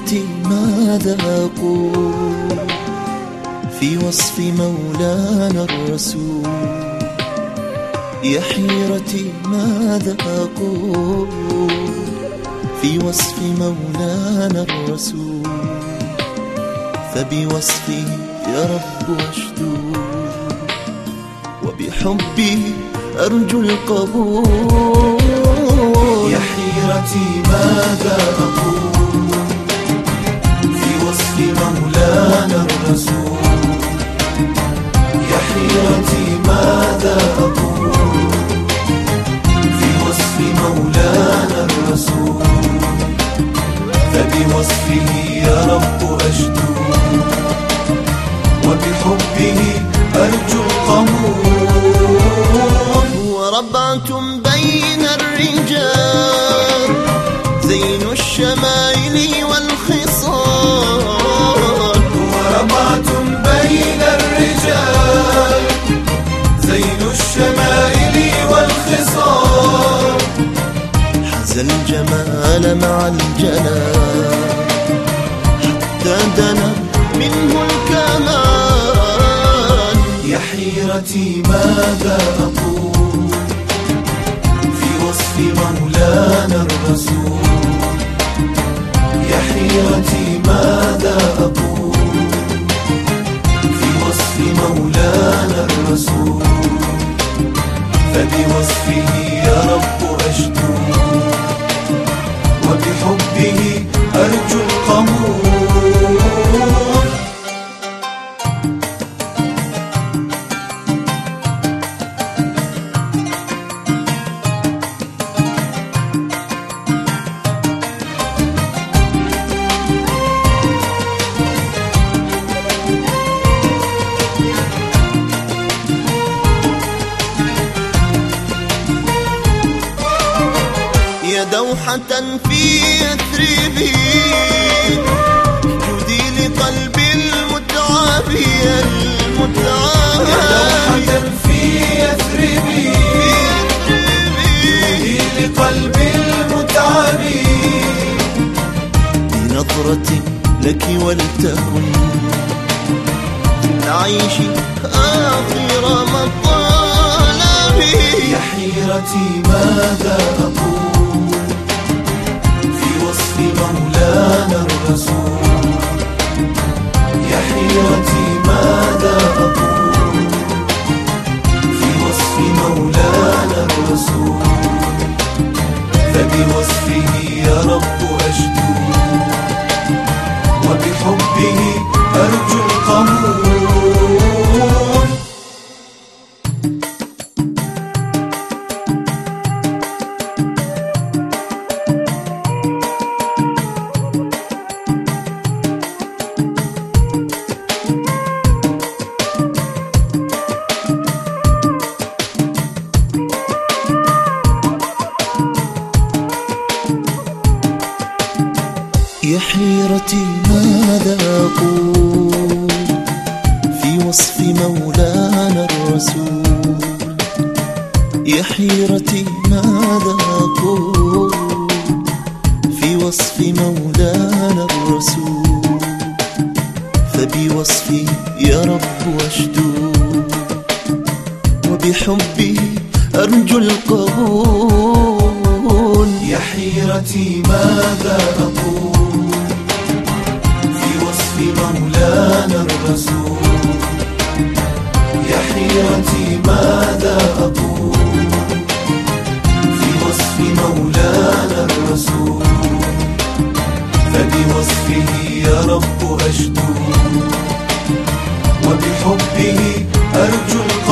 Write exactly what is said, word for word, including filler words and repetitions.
حيرتي ماذا أقول في وصف مولانا الرسول؟ يا حيرتي ماذا أقول في وصف مولانا الرسول؟ فبوصفه يا رب أشدو، وبحبه أرجو القبول. يا حيرتي ماذا أقول في وصف مولانا الرسول؟ يا حيرتي ماذا أقول في وصف مولانا الرسول؟ فبوصفه يا رب أشدو، وبحبه أرجو القبول. وربعة بين الرجال زين الشمائل والخصال، وربعة بين الرجال زين الشمائل والخصال، حزى الجمال مع الجلال حتى دنا منه الكمال. يا حيرتي ماذا أقول في وصف مولانا الرسول؟ يا حيرتي ماذا أقول في وصف مولانا الرسول؟ فبوصفه يا رب أشدو، وبحبه أرجو القبول. يا دوحة في يثربي جودي لقلب المتعب المتعب. يا دوحة في يثربي جودي لقلب المتعب، بنظرة لك ولتكن نعيش آخر مطالبي. يا حيرتي ماذا أقول في وصف مولانا الرسول؟ يا حيرتي ماذا أقول في وصف مولانا الرسول؟ فبوصفه يا رب أشدو، وبحبه أرجو القبول. يا حيرتي ماذا أقول في وصف مولانا الرسول؟ يا حيرتي ماذا أقول في وصف مولانا الرسول؟ فبوصفي يا رب أشدو، وبحبه أرجو القبول. يا حيرتي ماذا أقول في وصف مولانا الرسول؟ يا حيرتي ماذا أقول في وصف مولانا الرسول؟ فبوصفه يا رب أشدو، وبحبه أرجو